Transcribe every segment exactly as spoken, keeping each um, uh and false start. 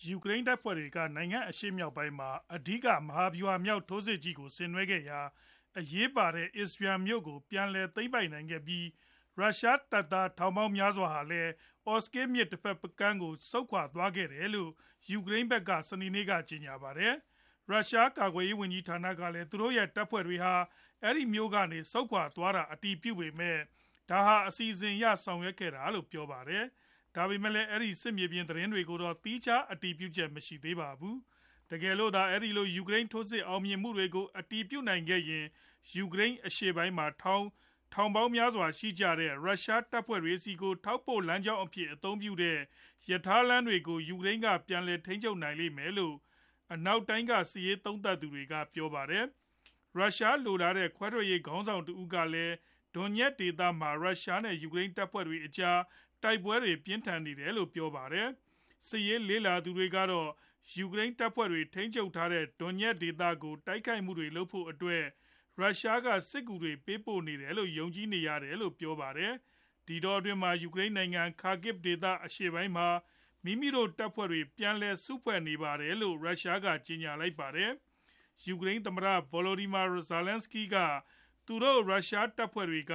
ယူကရိန်းတပ်ဖွဲ့တွေကနိုင်ငံအရှေ့မြောက်ပိုင်းမှာအဓိကမဟာဗျူဟာမြောက်ထိုးစစ်ကြီးကိုဆင်နွှဲခဲ့ရာအရေးပါတဲ့ Izyum မြို့ကိုပြန်လည်သိမ်းပိုက်နိုင်ခဲ့ပြီးရုရှားတပ်သားထောင်ပေါင်းများစွာဟာလည်း Oskil မြစ်တဖက်ကမ်းကိုဆုတ်ခွာသွားခဲ့တယ်လို့ယူကရိန်းဘက်ကစနေနေ့ကကြေညာပါတယ်။ ရုရှားကာကွယ်ရေးဝန်ကြီးဌာနကလည်းသူတို့ရဲ့တပ်ဖွဲ့တွေဟာအဲဒီမြို့ကနေဆုတ်ခွာသွားတာအတည်ပြုပေမဲ့ဒါဟာအစီအစဉ်အရဆောင်ရွက်ခဲ့တာလို့ပြောပါတယ်။ ဒါပေမဲ့လည်းအဲဒီစစ်မြေပြင်သတင်းတွေကိုတော့သီးခြားအတည်ပြုချက်မရှိသေးပါဘူး။ တကယ်လို့သာအဲဒီလိုယူကရိန်းထိုးစစ်အောင်မြင်မှုတွေကိုအတည်ပြုနိုင်ခဲ့ရင်ယူကရိန်းအရှေ့ပိုင်းမှာထောင်ထောင်ပေါင်းများစွာရှိကြတဲ့ရုရှားတပ်ဖွဲ့တွေဆီကိုထောက်ပို့လမ်းကြောင်းအဖြစ်အသုံးပြုတဲ့ရထားလမ်းတွေကိုယူကရိန်းကပြန်လည်ထိန်းချုပ်နိုင်လိမ့်မယ်လို့အနောက်တိုင်းကစစ်ရေးသုံးသပ်သူတွေကပြောပါတယ်။ ရုရှားလိုလားတဲ့ခွဲထွက်ရေးခေါင်းဆောင်တဦးကလည်း Donetsk ဒေသမှာရုရှားနဲ့ယူကရိန်းတပ်ဖွဲ့တွေအကြားတိုက်ပွဲတွေပြင်းထန်နေတယ်လို့ပြောပါတယ်။ စစ်ရေးလေ့လာသူတွေကတော့ယူကရိန်းတပ်ဖွဲ့တွေထိန်းချုပ်ထားတဲ့ Donetsk ဒေသကိုတိုက်ခိုက်မှုတွေလုပ်ဖို့အတွက်ရုရှားကစစ်ကူတွေပေးပို့နေတယ်လို့ယုံကြည်နေရတယ်လို့ပြောပါတယ်။ ဒီတောအတွင်းမှာယူကရိန်းနိုင်ငံ Kharkiv ဒေသအရှေ့ပိုင်းမှာမိမိတို့တပ်ဖွဲ့တွေပြန်လည်စုဖွဲ့နေပါတယ်လို့ရုရှားကကြေညာလိုက်ပါတယ်။ ယူကရိန်းသမ္မတ Volodymyr Zelenskyy ကသူတို့ရုရှားတပ်ဖွဲ့တွေက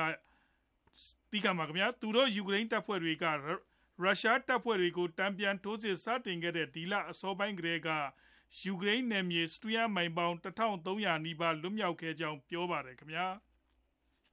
သူတို့ယူကရိန်းတပ်ဖွဲ့တွေကရုရှားတပ်ဖွဲ့တွေကိုတန်ပြန်ထိုးစစ်စတင်ခဲ့တဲ့ဒီလအစောပိုင်းကတည်းကယူကရိန်းနယ်မြေစတုရန်းမိုင်ပေါင်း တထောင်သုံးရာနီးပါးလွတ်မြောက်ခဲ့ကြောင်းပြောပါတယ်ခင်ဗျာ။